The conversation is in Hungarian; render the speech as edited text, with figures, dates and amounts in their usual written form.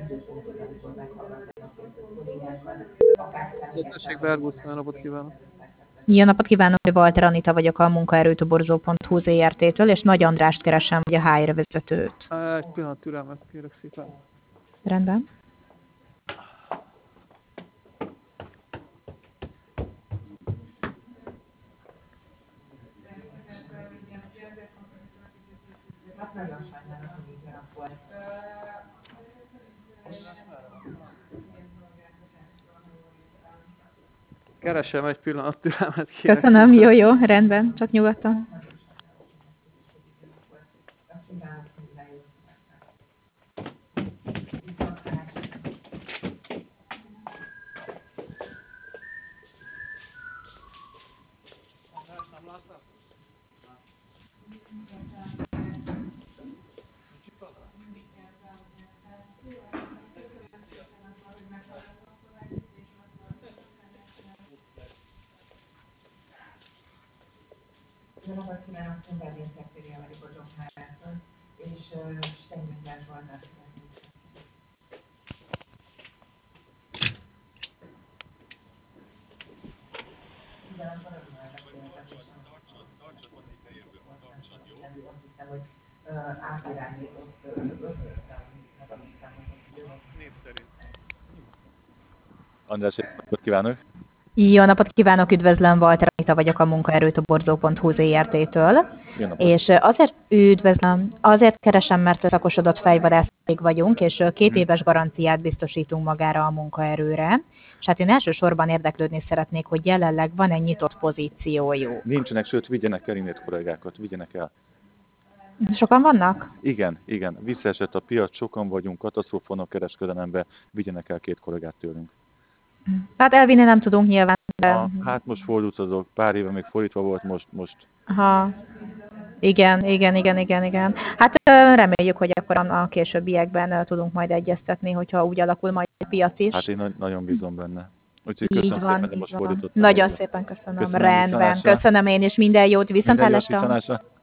Tessék, Bergusz, jó napot kívánok! Jó napot kívánok, Walter Anita vagyok a munkaerőtoborzó.hu ZRT-től, és Nagy Andrást keresem, vagy a HR vezetőt. Egy pillanat türelmet kérek szépen. Rendben. Keresem, egy pillanat türelmet kérek. Köszönöm, jó, rendben, csak nyugodtan. Jó napot kívánok, Szentendrén Szektéria vagyok a Jobb-HR-től, és Steinmüller Zsoltát szeretnék. Ugyanakkor az már beszélgetésem. Azt hiszem, hogy átirányított Név szerint. András, jó napot kívánok! Jó napot kívánok, üdvözlöm, Walter Anita vagyok a munkaerőtoborzó.hu ZRT-től. És azért keresem, mert szakosodott fejvadász vagyunk, és 2 éves garanciát biztosítunk magára a munkaerőre. És hát én elsősorban érdeklődni szeretnék, hogy jelenleg van-e nyitott pozíciójuk. Nincsenek, sőt, vigyenek el innét kollégákat, vigyenek el. Sokan vannak? Igen, visszaesett a piac, sokan vagyunk, katasztrófa van a kereskedelemben, vigyenek el 2 kollégát tőlünk. Hát elvinni nem tudunk nyilván. De... Hát most fordult azok, pár éve még fordítva volt, most. Aha. Igen. Hát reméljük, hogy akkor a későbbiekben tudunk majd egyeztetni, hogyha úgy alakul majd a piac is. Hát én nagyon bízom benne. Úgyhogy köszönöm szépen, de most fordítottam. Nagyon szépen köszönöm. Rendben. Köszönöm én is, minden jót, viszonthallásra.